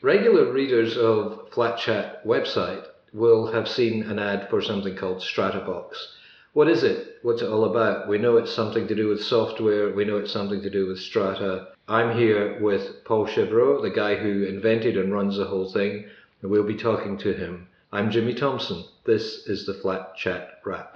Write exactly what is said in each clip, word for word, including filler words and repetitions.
Regular readers of FlatChat website will have seen an ad for something called Stratabox. What is it? What's it all about? We know it's something to do with software. We know it's something to do with Strata. I'm here with Paul Chevreau, the guy who invented and runs the whole thing, and we'll be talking to him. I'm Jimmy Thompson. This is the FlatChat Wrap.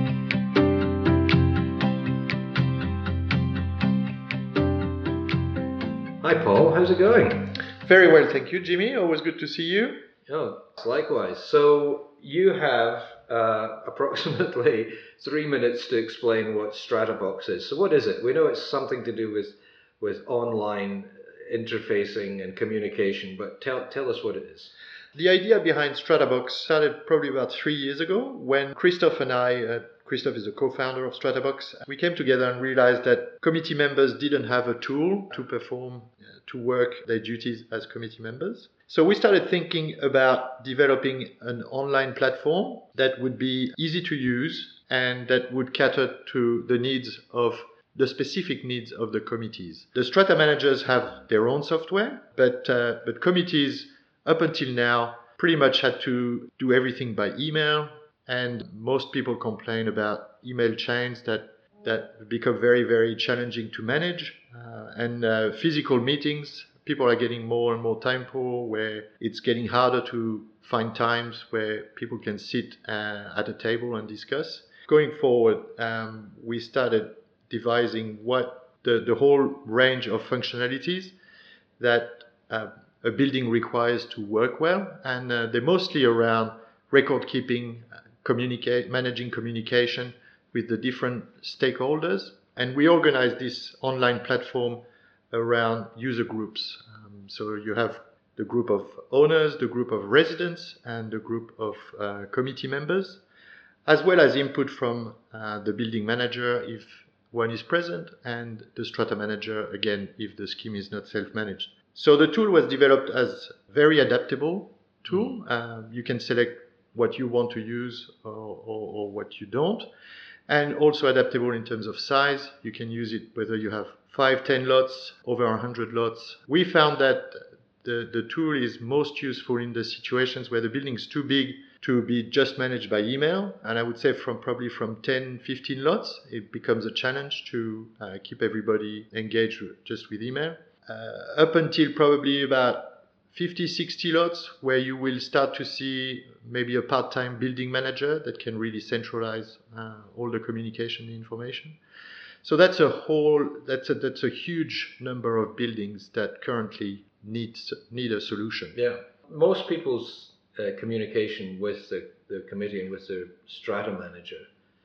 Hi Paul, how's it going? Very well, thank you, Jimmy. Always good to see you. Oh, likewise. So you have uh, approximately three minutes to explain what Stratabox is. So what is it? We know it's something to do with with online interfacing and communication, but tell tell us what it is. The idea behind Stratabox started probably about three years ago when Christophe and I, uh, Christophe is the co-founder of Stratabox, we came together and realized that committee members didn't have a tool to perform, uh, to work their duties as committee members. So we started thinking about developing an online platform that would be easy to use and that would cater to the needs of the specific needs of the committees. The Strata managers have their own software, but uh, but committees up until now pretty much had to do everything by email, and most people complain about email chains that that become very, very challenging to manage. Uh, and uh, physical meetings, people are getting more and more time poor, where it's getting harder to find times where people can sit uh, at a table and discuss. Going forward, um, we started devising what the, the whole range of functionalities that uh, a building requires to work well, and uh, they're mostly around record keeping, communicate, managing communication with the different stakeholders. And we organize this online platform around user groups. Um, so you have the group of owners, the group of residents, and the group of uh, committee members, as well as input from uh, the building manager if one is present, and the strata manager, again, if the scheme is not self-managed. So the tool was developed as very adaptable tool. Uh, you can select what you want to use or, or, or what you don't. And also adaptable in terms of size. You can use it whether you have five, ten lots, over one hundred lots. We found that the, the tool is most useful in the situations where the building is too big to be just managed by email. And I would say from probably from ten, fifteen lots, it becomes a challenge to uh, keep everybody engaged just with email. Uh, up until probably about fifty, sixty lots, where you will start to see maybe a part-time building manager that can really centralize uh, all the communication information. So that's a whole, that's a, that's a huge number of buildings that currently needs, need a solution. Yeah. Most people's uh, communication with the, the committee and with their strata manager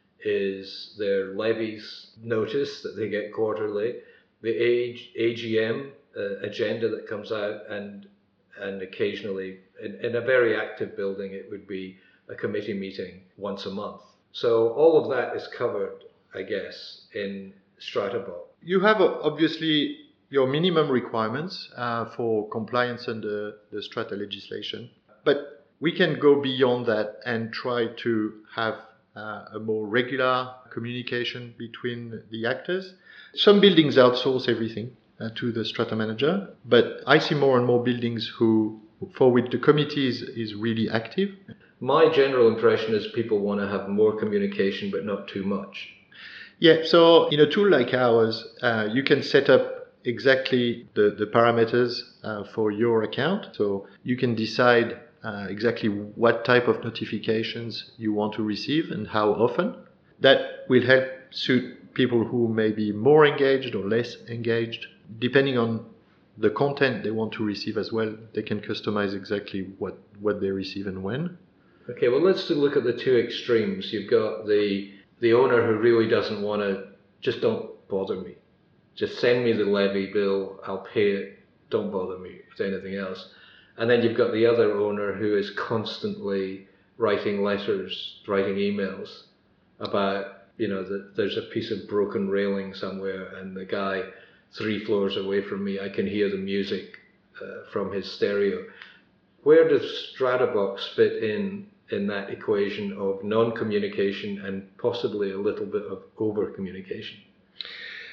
is their levies notice that they get quarterly, the A G M uh, agenda that comes out, and and occasionally, in, in a very active building, it would be a committee meeting once a month. So all of that is covered, I guess, in Stratabox. You have uh, obviously your minimum requirements uh, for compliance under the strata legislation, but we can go beyond that and try to have uh, a more regular communication between the actors. Some buildings outsource everything uh, to the strata manager, but I see more and more buildings who, for which the committee is, is really active. My general impression is people want to have more communication, but not too much. Yeah, so in a tool like ours, uh, you can set up exactly the, the parameters uh, for your account. So you can decide uh, exactly what type of notifications you want to receive and how often. That will help suit people who may be more engaged or less engaged. Depending on the content they want to receive as well, they can customize exactly what, what they receive and when. Okay, well, let's look at the two extremes. You've got the the owner who really doesn't want to, just don't bother me. Just send me the levy bill, I'll pay it, don't bother me with anything else. And then you've got the other owner who is constantly writing letters, writing emails about, you know, that there's a piece of broken railing somewhere and the guy three floors away from me, I can hear the music uh, from his stereo. Where does Stratabox fit in in that equation of non-communication and possibly a little bit of over-communication?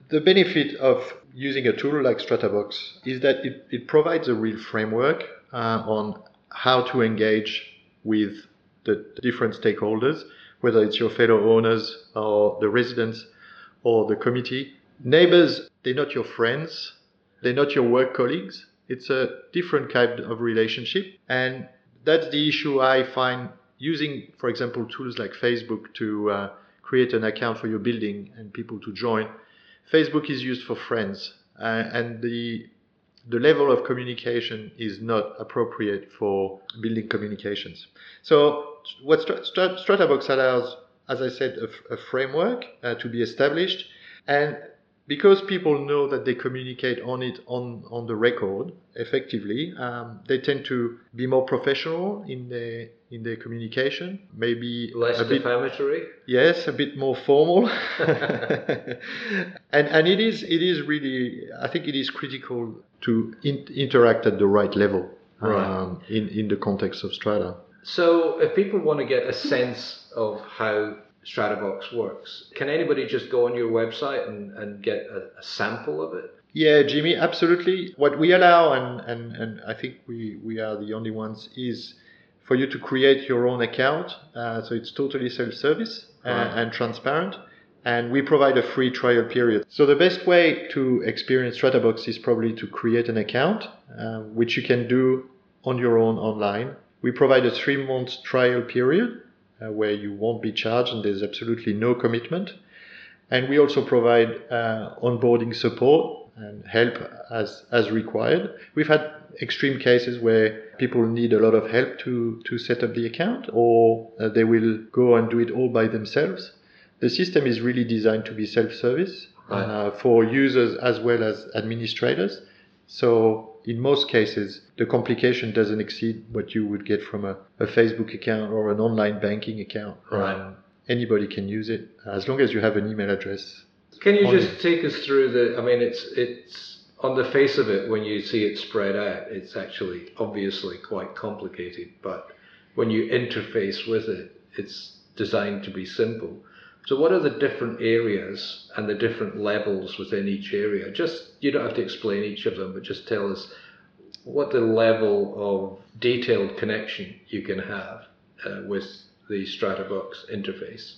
The benefit of using a tool like Stratabox is that it, it provides a real framework uh, on how to engage with the different stakeholders, whether it's your fellow owners or the residents or the committee. Neighbors, they're not your friends, they're not your work colleagues. It's a different kind of relationship. And that's the issue I find using, for example, tools like Facebook to uh, create an account for your building and people to join. Facebook is used for friends, uh, and the the level of communication is not appropriate for building communications. So what Strat- Strat- Stratabox allows, as I said, a, a framework uh, to be established, and because people know that they communicate on it on, on the record effectively, um, they tend to be more professional in their in their communication, maybe less a bit, defamatory. Yes, a bit more formal. and and it is it is really, I think it is critical to in, interact at the right level, right. um, in in the context of Strata. So if people want to get a sense of how Stratabox works, can anybody just go on your website and, and get a, a sample of it? Yeah, Jimmy, absolutely. What we allow, and, and, and I think we, we are the only ones, is for you to create your own account. Uh, so it's totally self-service uh, right. and transparent. And we provide a free trial period. So the best way to experience Stratabox is probably to create an account, uh, which you can do on your own online. We provide a three-month trial period uh, where you won't be charged and there's absolutely no commitment. And we also provide uh, onboarding support and help as as required. We've had extreme cases where people need a lot of help to, to set up the account, or uh, they will go and do it all by themselves. The system is really designed to be self-service right. uh, for users as well as administrators. So in most cases, the complication doesn't exceed what you would get from a, a Facebook account or an online banking account. Right. Um, anybody can use it as long as you have an email address. Can you Only. just take us through the, I mean, it's it's on the face of it, when you see it spread out, it's actually obviously quite complicated, but when you interface with it, it's designed to be simple. So what are the different areas and the different levels within each area? Just, you don't have to explain each of them, but just tell us what the level of detailed connection you can have uh, with the Stratabox interface.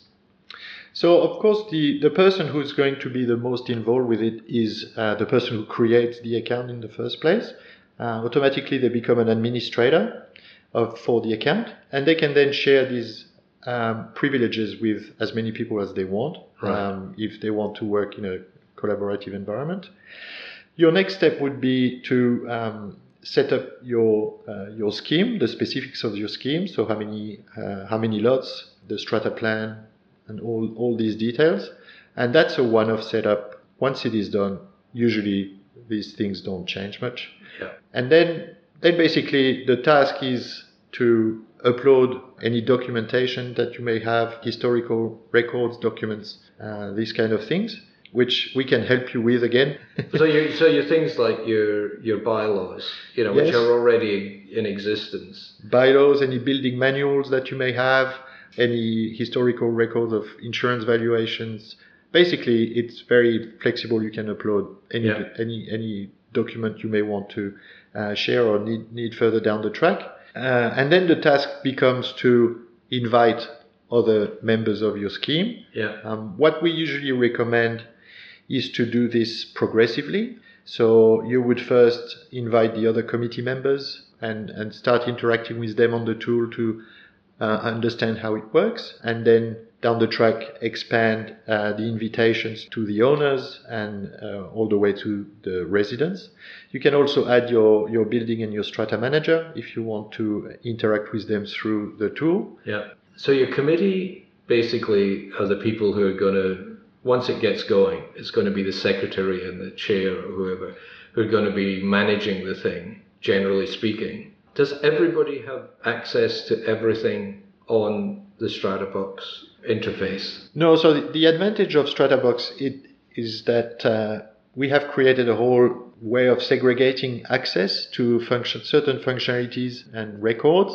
So, of course, the, the person who's going to be the most involved with it is uh, the person who creates the account in the first place. Uh, automatically, they become an administrator of, for the account, and they can then share these um, privileges with as many people as they want, right. um, if they want to work in a collaborative environment. Your next step would be to um, set up your uh, your scheme, the specifics of your scheme, so how many uh, how many lots, the strata plan, and all, all these details. And that's a one-off setup. Once it is done, usually these things don't change much. Yeah. And then, then basically the task is to upload any documentation that you may have, historical records, documents, uh, these kind of things, which we can help you with again. so you so your things like your your bylaws, you know, Yes. which are already in existence. Bylaws, any building manuals that you may have, any historical records of insurance valuations. Basically, it's very flexible. You can upload any Yeah. any any document you may want to uh, share or need need further down the track. Uh, and then the task becomes to invite other members of your scheme. Yeah. Um, what we usually recommend is to do this progressively. So you would first invite the other committee members and, and start interacting with them on the tool to uh, understand how it works, and then down the track expand uh, the invitations to the owners and uh, all the way to the residents. You can also add your, your building and your strata manager if you want to interact with them through the tool. Yeah. So your committee basically are the people who are going to, once it gets going, it's going to be the secretary and the chair or whoever who are going to be managing the thing, generally speaking. Does everybody have access to everything on the Stratabox interface? No, so the, the advantage of Stratabox it, is that uh, we have created a whole way of segregating access to function, certain functionalities and records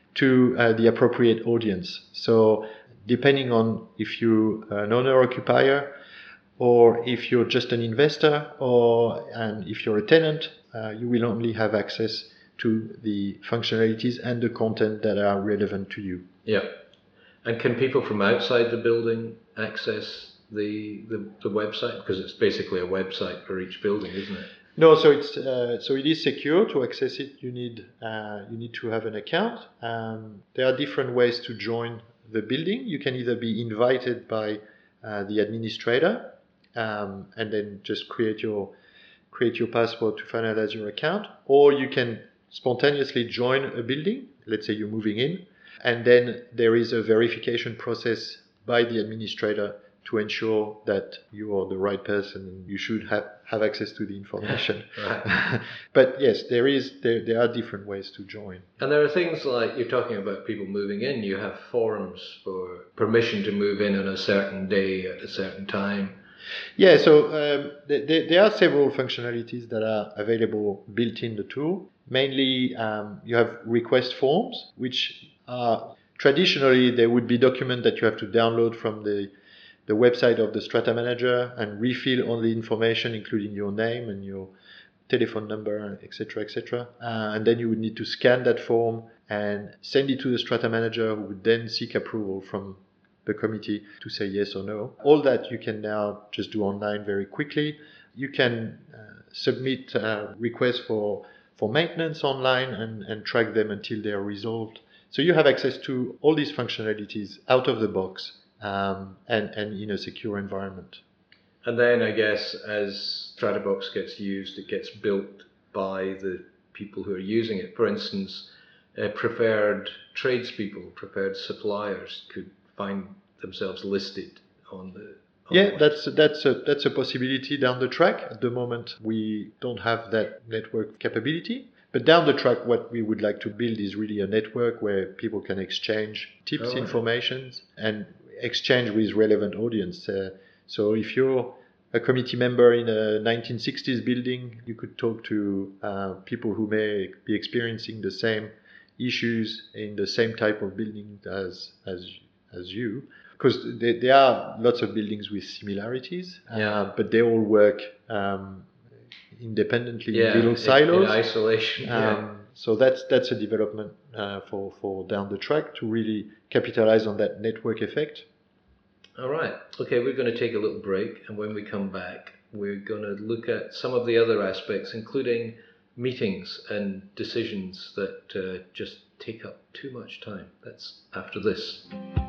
to uh, the appropriate audience. So depending on if you're an owner-occupier or if you're just an investor, or and if you're a tenant, uh, you will only have access to the functionalities and the content that are relevant to you. Yeah. And can people from outside the building access the, the, the website? Because it's basically a website for each building, isn't it? No, so it's uh, so it is secure. To access it, you need uh, you need to have an account. Um, there are different ways to join the building. You can either be invited by uh, the administrator, um, and then just create your create your password to finalize your account, or you can spontaneously join a building. Let's say you're moving in, and then there is a verification process by the administrator to ensure that you are the right person and you should have, have access to the information. But yes, there is there, there are different ways to join. And there are things like, you're talking about people moving in, you have forums for permission to move in on a certain day at a certain time. Yeah, so um, th- th- there are several functionalities that are available built in the tool. Mainly, um, you have request forms, which are traditionally, they would be documents that you have to download from the the website of the Strata Manager and refill all the information, including your name and your telephone number, et cetera, et cetera. Uh, and then you would need to scan that form and send it to the Strata Manager, who would then seek approval from the committee to say yes or no. All that you can now just do online very quickly. You can uh, submit uh, requests for, for maintenance online and, and track them until they are resolved. So you have access to all these functionalities out of the box. Um, and, and in a secure environment. And then I guess as Stratabox gets used, it gets built by the people who are using it. For instance, uh, preferred tradespeople, preferred suppliers could find themselves listed on the on yeah, the that's that's a that's a possibility down the track. At the moment, we don't have that network capability. But down the track, what we would like to build is really a network where people can exchange tips, oh, right. information, and exchange with relevant audience. Uh, so if you're a committee member in a nineteen sixties building, you could talk to uh, people who may be experiencing the same issues in the same type of building as as as you. Because there, there are lots of buildings with similarities, yeah. uh, but they all work um, independently yeah, in little silos. In isolation. Um, yeah. So that's that's a development uh, for, for down the track to really capitalize on that network effect. All right. Okay, we're going to take a little break, and when we come back, we're going to look at some of the other aspects, including meetings and decisions that uh, just take up too much time. That's after this.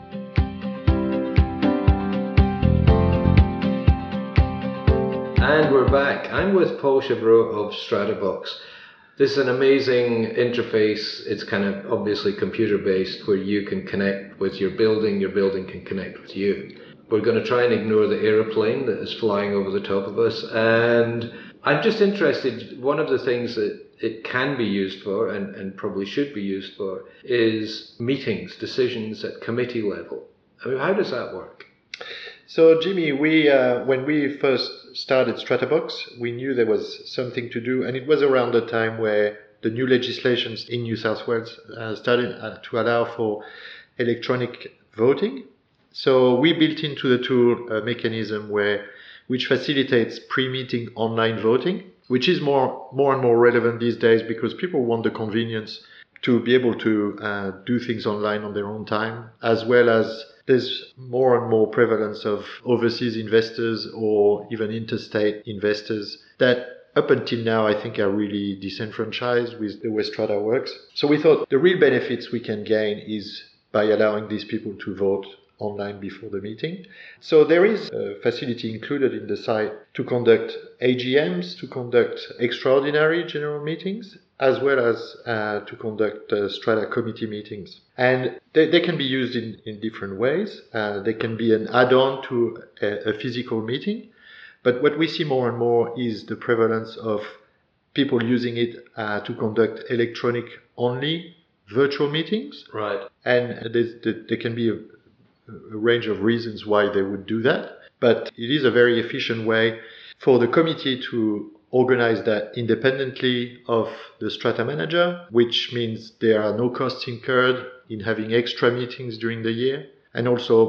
And we're back. I'm with Paul Chevreau of Stratabox. This is an amazing interface. It's kind of obviously computer based, where you can connect with your building, your building can connect with you. We're going to try and ignore the aeroplane that is flying over the top of us. And I'm just interested, one of the things that it can be used for, and, and probably should be used for, is meetings, decisions at committee level. I mean, how does that work? So, Jimmy, we uh, when we first started Stratabox, we knew there was something to do, and it was around the time where the new legislations in New South Wales uh, started uh, to allow for electronic voting. So we built into the tool a mechanism where which facilitates pre-meeting online voting, which is more more and more relevant these days because people want the convenience to be able to uh, do things online on their own time, as well as there's more and more prevalence of overseas investors or even interstate investors that up until now I think are really disenfranchised with the way Strata works. So we thought the real benefits we can gain is by allowing these people to vote online before the meeting. So there is a facility included in the site to conduct A G Ms, to conduct extraordinary general meetings, as well as uh, to conduct uh, Strata committee meetings. And they, they can be used in, in different ways. Uh, they can be an add-on to a, a physical meeting. But what we see more and more is the prevalence of people using it uh, to conduct electronic-only virtual meetings. Right. And there can be a a range of reasons why they would do that, but it is a very efficient way for the committee to organize that independently of the Strata Manager, which means there are no costs incurred in having extra meetings during the year. And also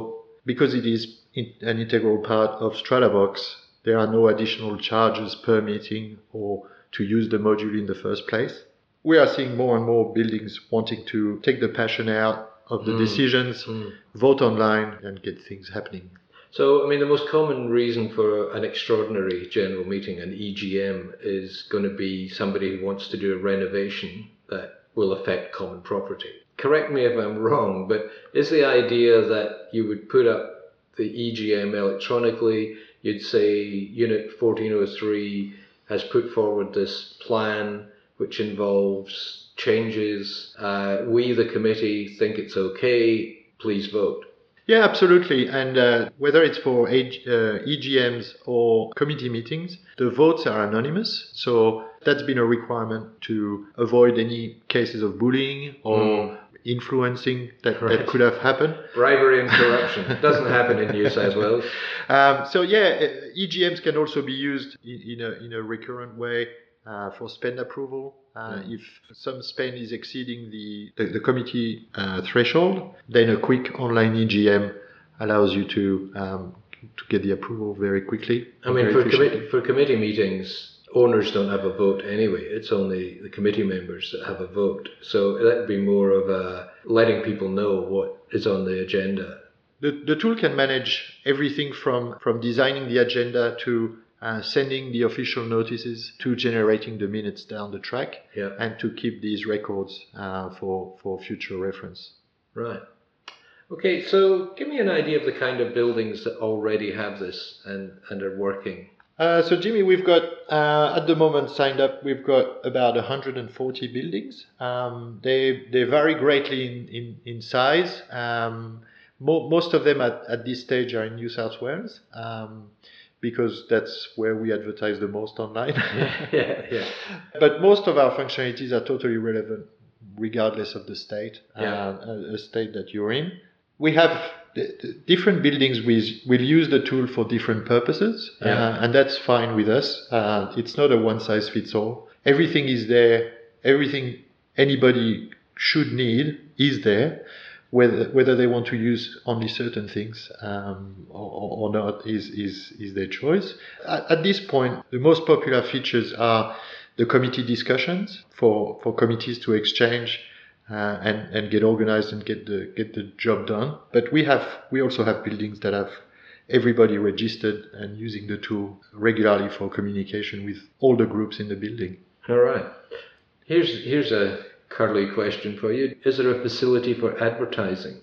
because it is in, an integral part of Stratabox, there are no additional charges per meeting or to use the module in the first place. We are seeing more and more buildings wanting to take the passion out of the mm. decisions, mm. vote online, and get things happening. So, I mean, the most common reason for an extraordinary general meeting, an E G M, is going to be somebody who wants to do a renovation that will affect common property. Correct me if I'm wrong, but is the idea that you would put up the E G M electronically, you'd say Unit fourteen oh three has put forward this plan which involves changes, uh, we the committee think it's okay, please vote? Yeah, absolutely. And uh, whether it's for A G, uh, E G Ms or committee meetings, the votes are anonymous. So that's been a requirement to avoid any cases of bullying or mm. influencing that, right. that could have happened. Bribery and corruption. It doesn't happen in New South Wales. Um, so yeah, E G Ms can also be used in, in, a, in a recurrent way uh, for spend approval. Uh, mm. If some spend is exceeding the, the, the committee uh, threshold, then a quick online E G M allows you to um, to get the approval very quickly. I mean, for, commi- for committee meetings, owners don't have a vote anyway. It's only the committee members that have a vote. So that would be more of a letting people know what is on the agenda. The, the tool can manage everything from, from designing the agenda to Uh, sending the official notices to generating the minutes down the track, yeah. and to keep these records uh, for, for future reference. Right. Okay, so give me an idea of the kind of buildings that already have this and, and are working. Uh, so Jimmy, we've got, uh, at the moment signed up, we've got about one hundred forty buildings. Um, they, they vary greatly in, in, in size. Um, mo- most of them at, at this stage are in New South Wales. Um, because that's where we advertise the most online. yeah, yeah. But most of our functionalities are totally relevant regardless of the state, yeah. uh, a state that you're in. We have the, the different buildings we will use the tool for different purposes, yeah. uh, and that's fine with us. Uh, it's not a one-size-fits-all. Everything is there. Everything anybody should need is there. Whether whether they want to use only certain things um, or, or not is, is, is their choice. At, at this point, the most popular features are the committee discussions for, for committees to exchange uh, and, and get organized and get the get the job done. But we have we also have buildings that have everybody registered and using the tool regularly for communication with all the groups in the building. All right. Here's here's a curly question for you. Is there a facility for advertising?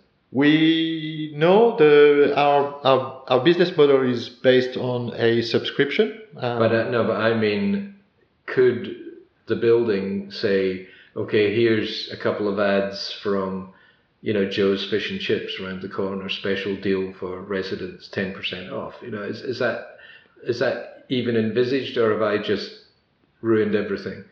We know the our our, our business model is based on a subscription. Um, but uh, no, but I mean, could the building say, okay, here's a couple of ads from, you know, Joe's Fish and Chips around the corner, special deal for residents, ten percent off. You know, is is that is that even envisaged, or have I just ruined everything?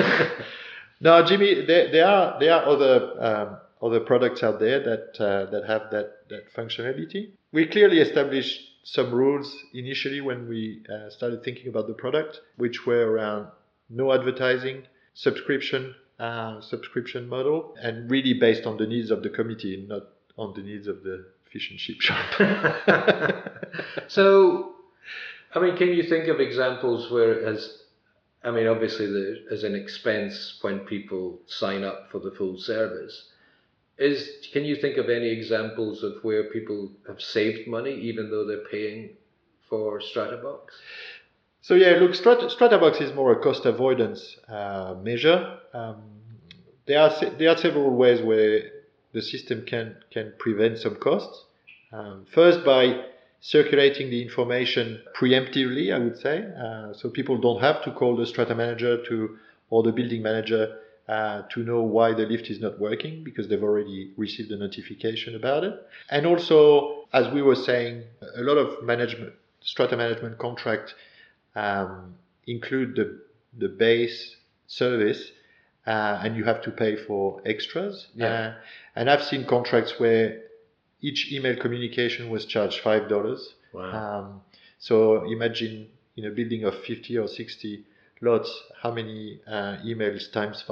No, Jimmy, there, there are there are other um, other products out there that uh, that have that, that functionality. We clearly established some rules initially when we uh, started thinking about the product, which were around no advertising, subscription, uh, subscription model, and really based on the needs of the committee, not on the needs of the fish and chip shop. So, I mean, can you think of examples where it has, I mean, obviously there's an expense when people sign up for the full service. Is Can you think of any examples of where people have saved money even though they're paying for Stratabox? So yeah, look, Strat- Stratabox is more a cost avoidance uh, measure. Um, there are se- there are several ways where the system can can prevent some costs. Um, first, by circulating the information preemptively, I would say, uh, so people don't have to call the strata manager to or the building manager uh, to know why the lift is not working, because they've already received a notification about it. And also, as we were saying, a lot of management strata management contracts um, include the the base service, uh, and you have to pay for extras. Yeah. Uh, and I've seen contracts where each email communication was charged five dollars. Wow. Um, so imagine in a building of fifty or sixty lots, how many uh, emails times five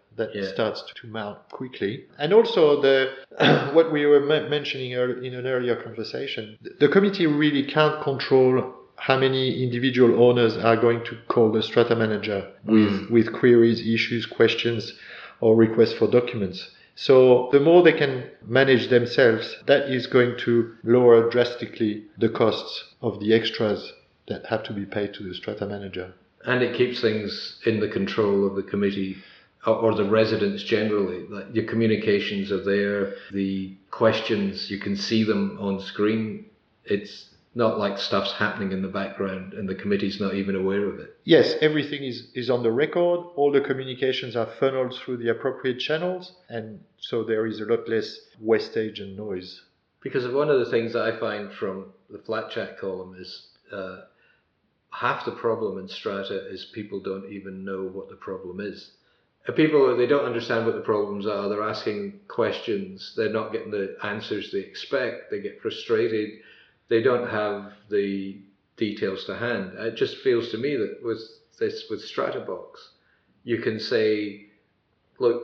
that Yeah. starts to mount quickly. And also the what we were m- mentioning earl- in an earlier conversation, the committee really can't control how many individual owners are going to call the strata manager with, Mm. with queries, issues, questions, or requests for documents. So the more they can manage themselves, that is going to lower drastically the costs of the extras that have to be paid to the strata manager. And it keeps things in the control of the committee or, or the residents generally. Like your communications are there, the questions, you can see them on screen. It's not like stuff's happening in the background and the committee's not even aware of it. Yes, everything is, is on the record. All the communications are funneled through the appropriate channels, and so there is a lot less wastage and noise. Because one of the things that I find from the Flat Chat column is uh, half the problem in Strata is people don't even know what the problem is. And people, they don't understand what the problems are. They're asking questions. They're not getting the answers they expect. They get frustrated. They don't have the details to hand. It just feels to me that with this, with Stratabox, you can say, look,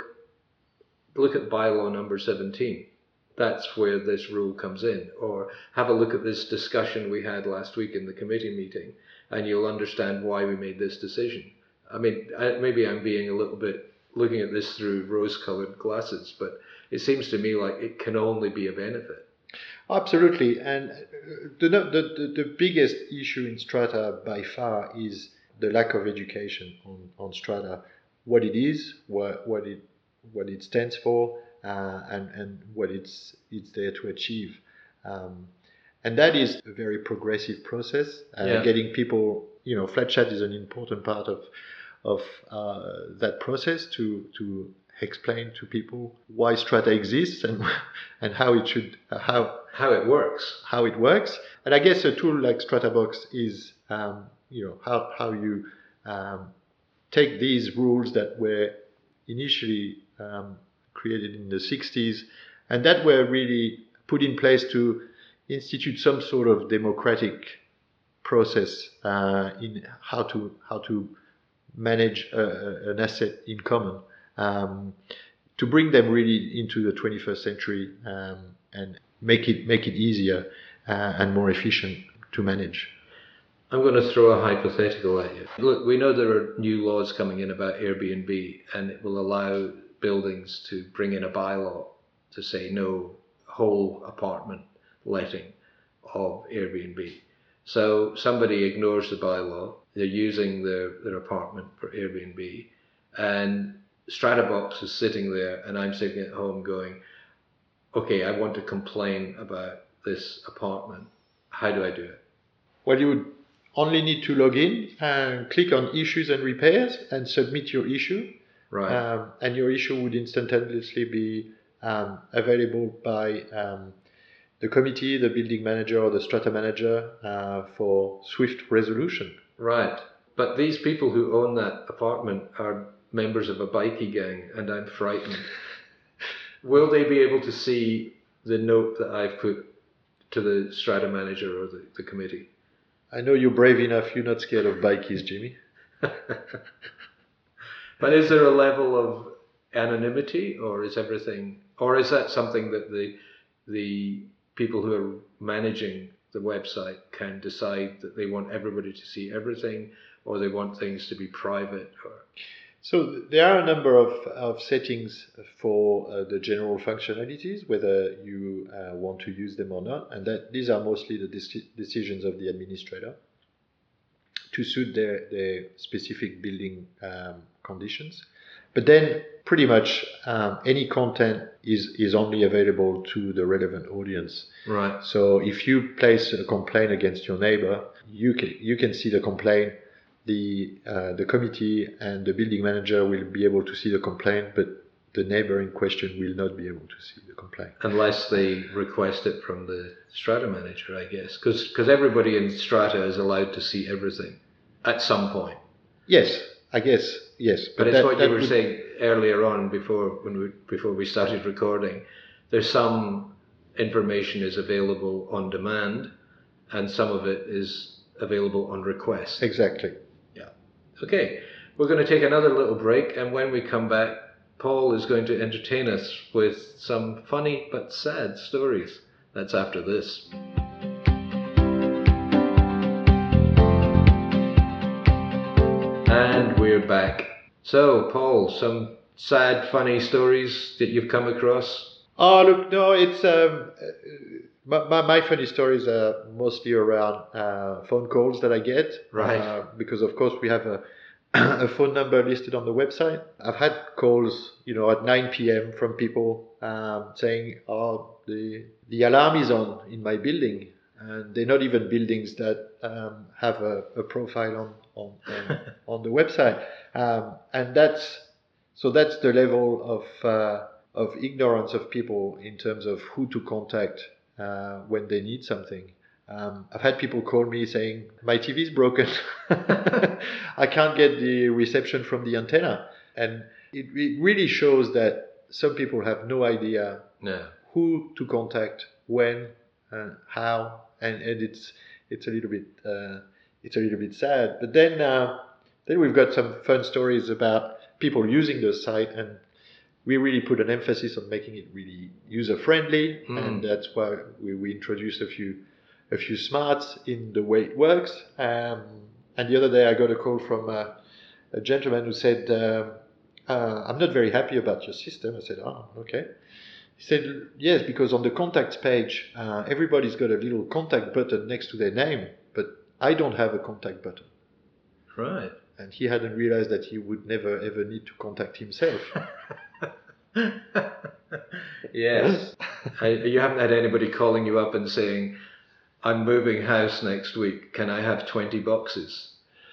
look at bylaw number seventeen. That's where this rule comes in. Or have a look at this discussion we had last week in the committee meeting, and you'll understand why we made this decision. I mean, I, maybe I'm being a little bit looking at this through rose-colored glasses, but it seems to me like it can only be a benefit. Absolutely, and the, the, the, the biggest issue in Strata by far is the lack of education on, on Strata, what it is, what, what it what it stands for, uh, and and what it's it's there to achieve, um, and that is a very progressive process. Uh, Yeah. Getting people, you know, Flat Chat is an important part of of uh, that process to to explain to people why Strata exists and and how it should uh, how How it works. how it works. And I guess a tool like Stratabox is um, you know how how you um, take these rules that were initially um, created in the sixties and that were really put in place to institute some sort of democratic process uh, in how to how to manage a, a, an asset in common, um, to bring them really into the twenty-first century um, and make it make it easier uh, and more efficient to manage. I'm going to throw a hypothetical at you. Look, we know there are new laws coming in about Airbnb, and it will allow buildings to bring in a bylaw to say no whole apartment letting of Airbnb. So somebody ignores the bylaw, they're using their, their apartment for Airbnb, and Stratabox is sitting there, and I'm sitting at home going, okay, I want to complain about this apartment. How do I do it? Well, you would only need to log in and click on issues and repairs and submit your issue. Right. Um, and your issue would instantaneously be um, available by um, the committee, the building manager, or the strata manager uh, for swift resolution. Right. But these people who own that apartment are members of a bikie gang, and I'm frightened. Will they be able to see the note that I've put to the strata manager or the, the committee? I know you're brave enough, you're not scared of bikies, Jimmy. But is there a level of anonymity, or is everything, or is that something that the the people who are managing the website can decide that they want everybody to see everything, or they want things to be private? Or so there are a number of, of settings for uh, the general functionalities, whether you uh, want to use them or not, and that these are mostly the dec- decisions of the administrator to suit their, their specific building um, conditions. But then pretty much um, any content is, is only available to the relevant audience. right. So if you place a complaint against your neighbor, you can you can see the complaint. The uh, the committee and the building manager will be able to see the complaint, but the neighbor in question will not be able to see the complaint. Unless they request it from the strata manager, I guess. Because everybody in strata is allowed to see everything at some point. Yes, I guess, yes. But, but it's that, what that you were would... saying earlier on before when we before we started recording. There's some information is available on demand, and some of it is available on request. Exactly. Yeah. Okay. We're going to take another little break, and when we come back, Paul is going to entertain us with some funny but sad stories. That's after this. And we're back. So, Paul, some sad, funny stories that you've come across? Oh, look, no, it's um, my, my, my funny stories are mostly around uh, phone calls that I get. Right. Uh, because, of course, we have a, a phone number listed on the website. I've had calls, you know, at nine p.m. from people um, saying, oh, the, the alarm is on in my building. And they're not even buildings that um, have a, a profile on, on, on, on the website. Um, and that's, so that's the level of... Uh, of ignorance of people in terms of who to contact uh, when they need something. Um, I've had people call me saying, my T V is broken. I can't get the reception from the antenna. And it, it really shows that some people have no idea no. who to contact, when, and how, and, and it's it's a little bit uh, it's a little bit sad. But then uh, then we've got some fun stories about people using the site, and we really put an emphasis on making it really user-friendly, mm. and that's why we, we introduced a few a few smarts in the way it works. Um, and the other day I got a call from a, a gentleman who said, uh, uh, I'm not very happy about your system. I said, oh, okay. He said, yes, because on the contacts page, uh, everybody's got a little contact button next to their name, but I don't have a contact button. Right. And he hadn't realized that he would never ever need to contact himself. Yes. I, you haven't had anybody calling you up and saying, I'm moving house next week, can I have twenty boxes?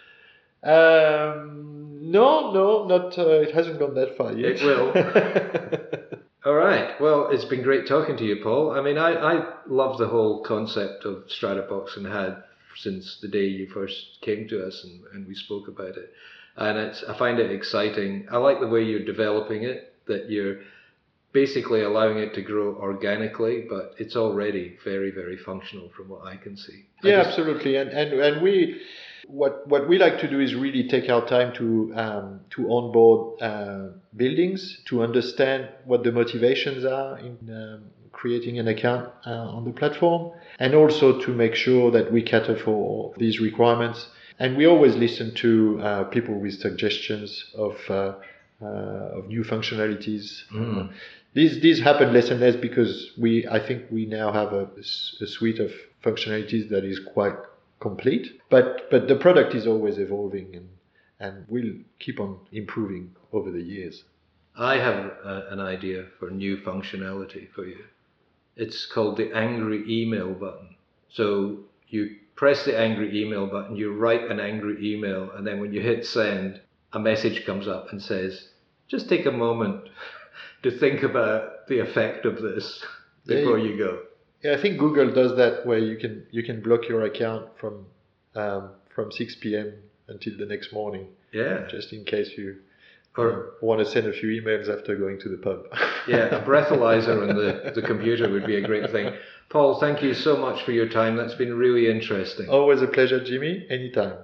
Um, no, no, not. Uh, it hasn't gone that far yet. It will. All right. Well, it's been great talking to you, Paul. I mean, I, I love the whole concept of Stratabox and had since the day you first came to us and, and we spoke about it. And it's, I find it exciting. I like the way you're developing it, that you're basically allowing it to grow organically, but it's already very, very functional from what I can see. I yeah, just... absolutely. And, and and we, what what we like to do is really take our time to um, to onboard uh, buildings, to understand what the motivations are in um, creating an account uh, on the platform, and also to make sure that we cater for these requirements. And we always listen to uh, people with suggestions of uh, uh, of new functionalities. Mm. Uh, these these happen less and less because we I think we now have a, a suite of functionalities that is quite complete. But but the product is always evolving and and will keep on improving over the years. I have a, an idea for new functionality for you. It's called the angry email button. So you press the angry email button, you write an angry email, and then when you hit send, a message comes up and says, just take a moment to think about the effect of this before yeah, you go. Yeah, I think Google does that where you can you can block your account from um, from six p.m. until the next morning. Yeah. Just in case you or uh, want to send a few emails after going to the pub. Yeah, a breathalyzer on the, the computer would be a great thing. Paul, thank you so much for your time. That's been really interesting. Always a pleasure, Jimmy. Anytime.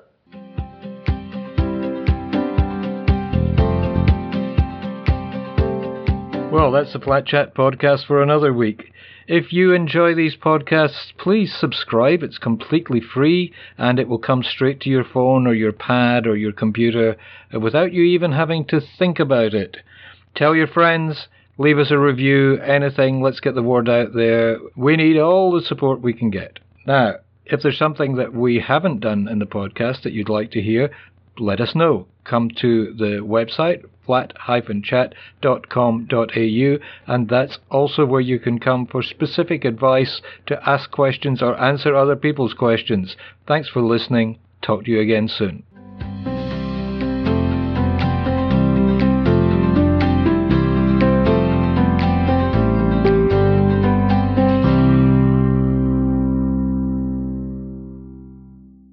Well, that's the Flat Chat podcast for another week. If you enjoy these podcasts, please subscribe. It's completely free and it will come straight to your phone or your pad or your computer without you even having to think about it. Tell your friends, leave us a review, anything. Let's get the word out there. We need all the support we can get. Now, if there's something that we haven't done in the podcast that you'd like to hear, let us know. Come to the website, flat dash chat dot com dot a u, and that's also where you can come for specific advice, to ask questions or answer other people's questions. Thanks for listening. Talk to you again soon.